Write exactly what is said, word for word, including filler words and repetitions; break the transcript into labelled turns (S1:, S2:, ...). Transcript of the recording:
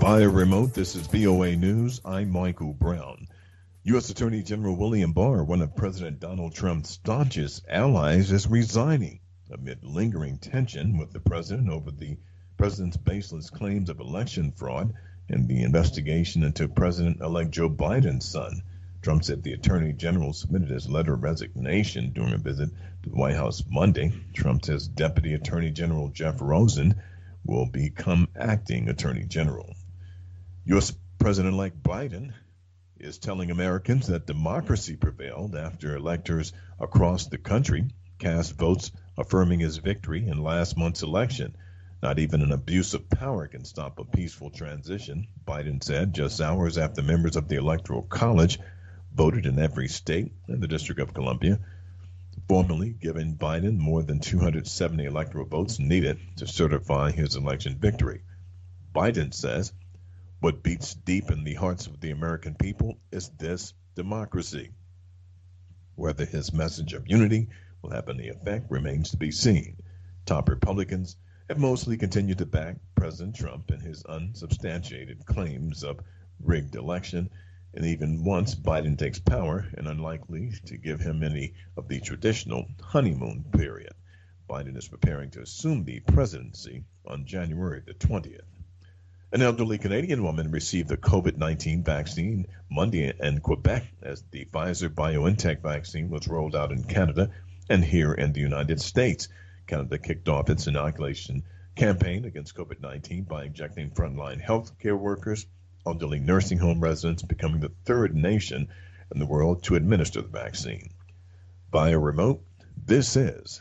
S1: Via remote, this is V O A News. I'm Michael Brown. U S. Attorney General William Barr, one of President Donald Trump's staunchest allies, is resigning amid lingering tension with the president over the president's baseless claims of election fraud and the investigation into President-elect Joe Biden's son. Trump said the attorney general submitted his letter of resignation during a visit to the White House Monday. Trump says Deputy Attorney General Jeff Rosen will become acting attorney general. U S. President-elect Biden is telling Americans that democracy prevailed after electors across the country cast votes affirming his victory in last month's election. Not even an abuse of power can stop a peaceful transition, Biden said just hours after members of the Electoral College voted in every state and the District of Columbia, formally giving Biden more than two hundred seventy electoral votes needed to certify his election victory. Biden says, "What beats deep in the hearts of the American people is this democracy." Whether his message of unity will have any effect remains to be seen. Top Republicans have mostly continued to back President Trump in his unsubstantiated claims of rigged election, and even once Biden takes power, and unlikely to give him any of the traditional honeymoon period. Biden is preparing to assume the presidency on January the twentieth. An elderly Canadian woman received the COVID nineteen vaccine Monday in Quebec as the Pfizer-BioNTech vaccine was rolled out in Canada and here in the United States. Canada kicked off its inoculation campaign against COVID nineteen by injecting frontline health care workers, elderly nursing home residents, becoming the third nation in the world to administer the vaccine. Via remote, this is